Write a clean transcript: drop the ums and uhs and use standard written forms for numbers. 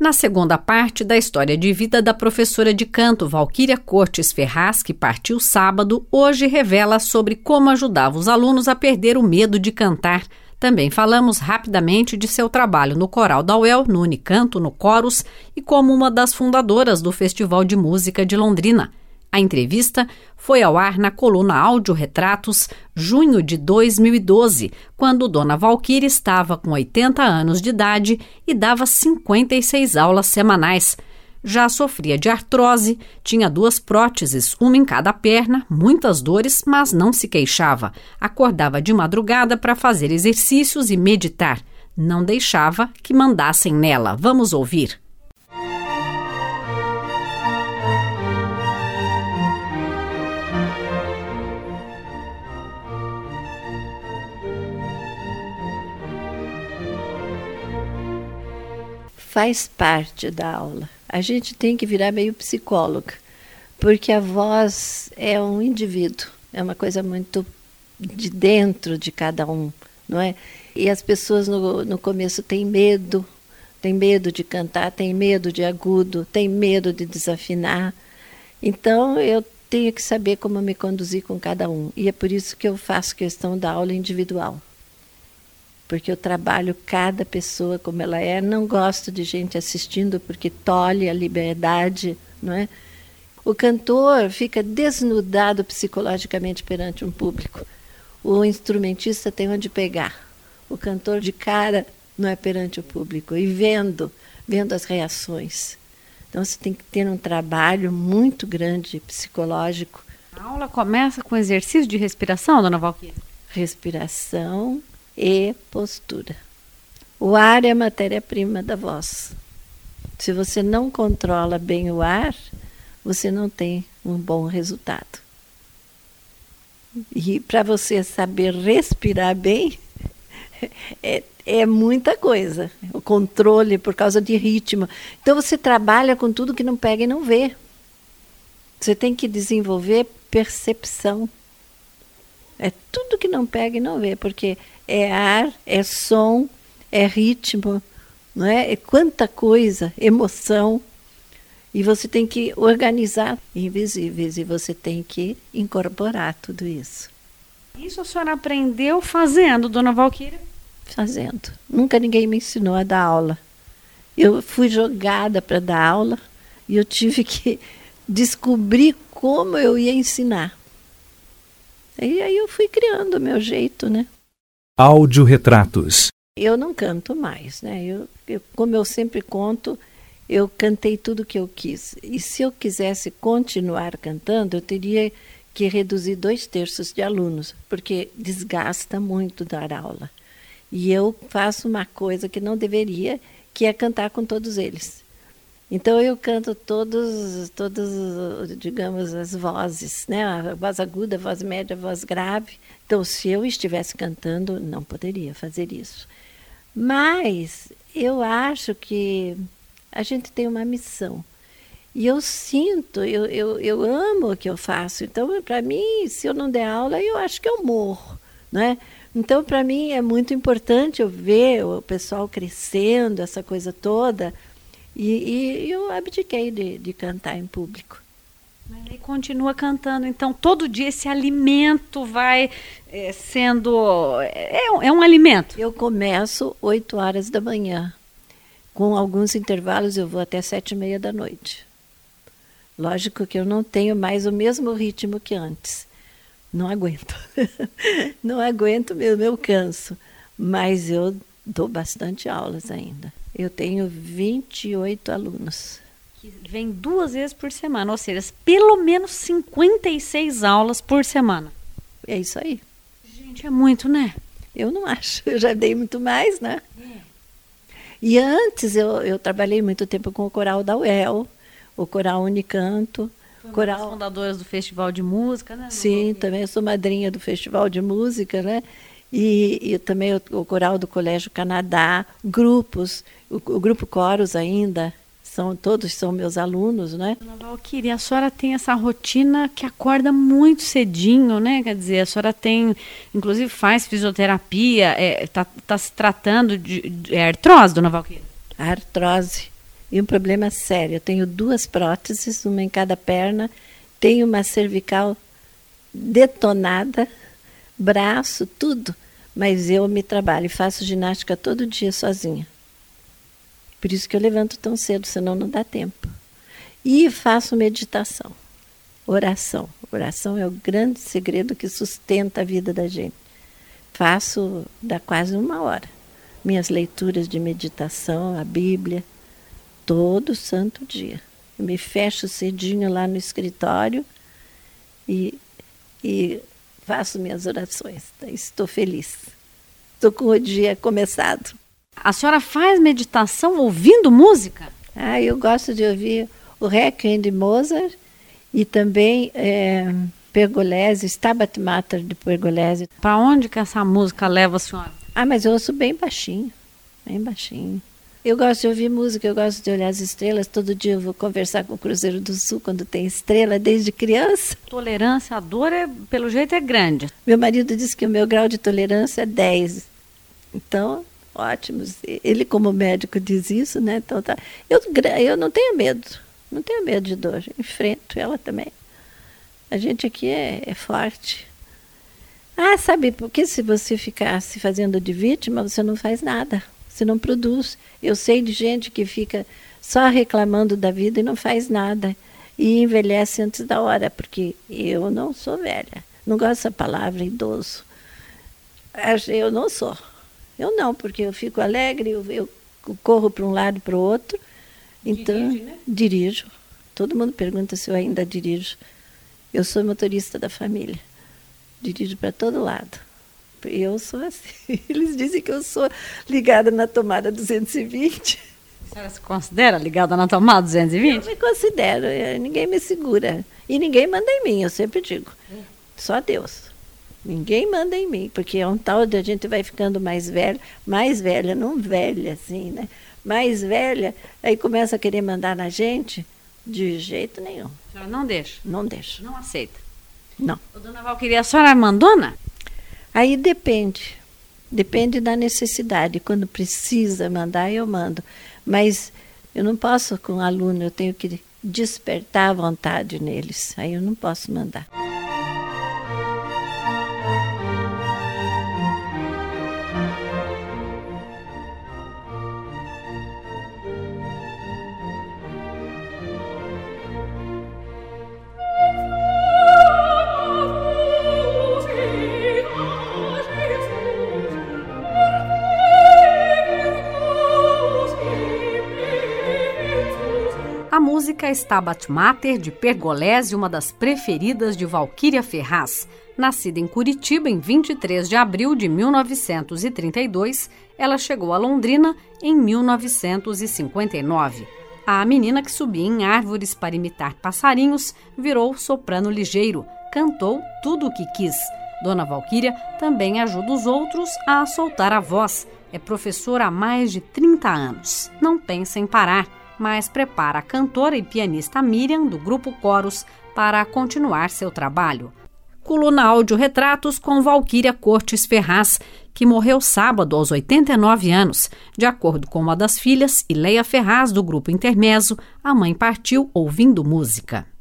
Na segunda parte da história de vida da professora de canto Valquíria Cortes Ferraz, que partiu sábado, hoje revela sobre como ajudava os alunos a perder o medo de cantar. Também falamos rapidamente de seu trabalho no Coral da UEL, no Unicanto, no Chorus e como uma das fundadoras do Festival de Música de Londrina. A entrevista foi ao ar na coluna Áudio Retratos, junho de 2012, quando Dona Valquíria estava com 80 anos de idade e dava 56 aulas semanais. Já sofria de artrose, tinha 2 próteses, uma em cada perna, muitas dores, mas não se queixava. Acordava de madrugada para fazer exercícios e meditar. Não deixava que mandassem nela. Vamos ouvir. Faz parte da aula. A gente tem que virar meio psicóloga, porque a voz é um indivíduo, é uma coisa muito de dentro de cada um, não é? E as pessoas no começo têm medo de cantar, têm medo de agudo, têm medo de desafinar. Então eu tenho que saber como me conduzir com cada um, e é por isso que eu faço questão da aula individual. Porque eu trabalho cada pessoa como ela é, não gosto de gente assistindo porque tolhe a liberdade, não é? O cantor fica desnudado psicologicamente perante um público. O instrumentista tem onde pegar. O cantor de cara não é perante o público e vendo as reações. Então você tem que ter um trabalho muito grande psicológico. A aula começa com exercício de respiração, Dona Valquíria? Respiração e postura. O ar é a matéria-prima da voz. Se você não controla bem o ar, você não tem um bom resultado. E para você saber respirar bem, é muita coisa. O controle por causa de ritmo. Então você trabalha com tudo que não pega e não vê. Você tem que desenvolver percepção. É tudo que não pega e não vê, porque é ar, é som, é ritmo, não é? É quanta coisa, emoção. E você tem que organizar invisíveis e você tem que incorporar tudo isso. Isso a senhora aprendeu fazendo, Dona Valquíria? Fazendo. Nunca ninguém me ensinou a dar aula. Eu fui jogada para dar aula e eu tive que descobrir como eu ia ensinar. E aí eu fui criando o meu jeito, né? Áudio Retratos. Eu não canto mais, né? Como eu sempre conto, eu cantei tudo que eu quis. E se eu quisesse continuar cantando, eu teria que reduzir 2/3 de alunos, porque desgasta muito dar aula. E eu faço uma coisa que não deveria, que é cantar com todos eles. Então eu canto todas, digamos, as vozes, né? A voz aguda, a voz média, a voz grave. Então, se eu estivesse cantando, não poderia fazer isso. Mas eu acho que a gente tem uma missão. E eu sinto, eu amo o que eu faço. Então, para mim, se eu não der aula, eu acho que eu morro, né? Então, para mim, é muito importante eu ver o pessoal crescendo, essa coisa toda. E eu abdiquei de cantar em público. Mas aí continua cantando, então todo dia esse alimento vai sendo... É um alimento? Eu começo 8 horas da manhã. Com alguns intervalos eu vou até 7:30 da noite. Lógico que eu não tenho mais o mesmo ritmo que antes. Não aguento. Não aguento mesmo, eu canso. Mas eu dou bastante aulas ainda. Eu tenho 28 alunos. Que vem 2 vezes por semana, ou seja, pelo menos 56 aulas por semana. É isso aí. Gente, é muito, né? Eu não acho, eu já dei muito mais, né? E antes eu trabalhei muito tempo com o coral da UEL, o coral Unicanto. Foi uma das fundadoras do Festival de Música, né? Sim, também eu sou madrinha do Festival de Música, né? E também o coral do Colégio Canadá, grupos, o grupo Chorus ainda, todos são meus alunos, né? Dona Valquíria, a senhora tem essa rotina que acorda muito cedinho, né? Quer dizer, a senhora tem, inclusive faz fisioterapia, tá se tratando de artrose, Dona Valquíria? A artrose. E um problema sério. Eu tenho 2 próteses, uma em cada perna, tenho uma cervical detonada, braço, tudo. Mas eu me trabalho e faço ginástica todo dia sozinha. Por isso que eu levanto tão cedo, senão não dá tempo. E faço meditação, oração. Oração é o grande segredo que sustenta a vida da gente. Faço, dá quase 1 hora. Minhas leituras de meditação, a Bíblia, todo santo dia. Eu me fecho cedinho lá no escritório e faço minhas orações. Estou feliz. Estou com o dia começado. A senhora faz meditação ouvindo música? Eu gosto de ouvir o Requiem de Mozart e também Pergolesi, Stabat Mater de Pergolesi. Para onde que essa música leva a senhora? Mas eu ouço bem baixinho, bem baixinho. Eu gosto de ouvir música, eu gosto de olhar as estrelas. Todo dia eu vou conversar com o Cruzeiro do Sul quando tem estrela, desde criança. Tolerância à dor, pelo jeito, é grande. Meu marido disse que o meu grau de tolerância é 10. Então, ótimo. Ele, como médico, diz isso, né? Então, tá. Eu não tenho medo. Não tenho medo de dor. Enfrento ela também. A gente aqui é forte. Sabe, porque se você ficar se fazendo de vítima, você não faz nada. Você não produz. Eu sei de gente que fica só reclamando da vida e não faz nada. E envelhece antes da hora, porque eu não sou velha. Não gosto dessa palavra, idoso. Eu não sou. Eu não, porque eu fico alegre, eu corro para um lado e para o outro. Então, dirige, né? Dirijo. Todo mundo pergunta se eu ainda dirijo. Eu sou motorista da família. Dirijo para todo lado. Eu sou assim. Eles dizem que eu sou ligada na tomada 220. A senhora se considera ligada na tomada 220? Eu me considero. Ninguém me segura. E ninguém manda em mim, eu sempre digo. Só Deus. Ninguém manda em mim, porque é um tal de a gente vai ficando mais velha, não velha assim, né? Mais velha, aí começa a querer mandar na gente, de jeito nenhum. A senhora não deixa? Não deixa. Não aceita? Não. Dona Valquíria, a senhora é mandona? Aí depende. Depende da necessidade. Quando precisa mandar, eu mando. Mas eu não posso com aluno, eu tenho que despertar a vontade neles. Aí eu não posso mandar. A música Stabat Mater, de Pergolesi, uma das preferidas de Valquíria Ferraz. Nascida em Curitiba em 23 de abril de 1932, ela chegou a Londrina em 1959. A menina que subia em árvores para imitar passarinhos virou soprano ligeiro, cantou tudo o que quis. Dona Valquíria também ajuda os outros a soltar a voz. É professora há mais de 30 anos. Não pensa em parar, mas prepara a cantora e pianista Miriam, do Grupo Coros, para continuar seu trabalho. Coluna Áudio Retratos com Valquíria Cortes Ferraz, que morreu sábado aos 89 anos. De acordo com uma das filhas, Ileia Ferraz, do Grupo Intermezzo, a mãe partiu ouvindo música.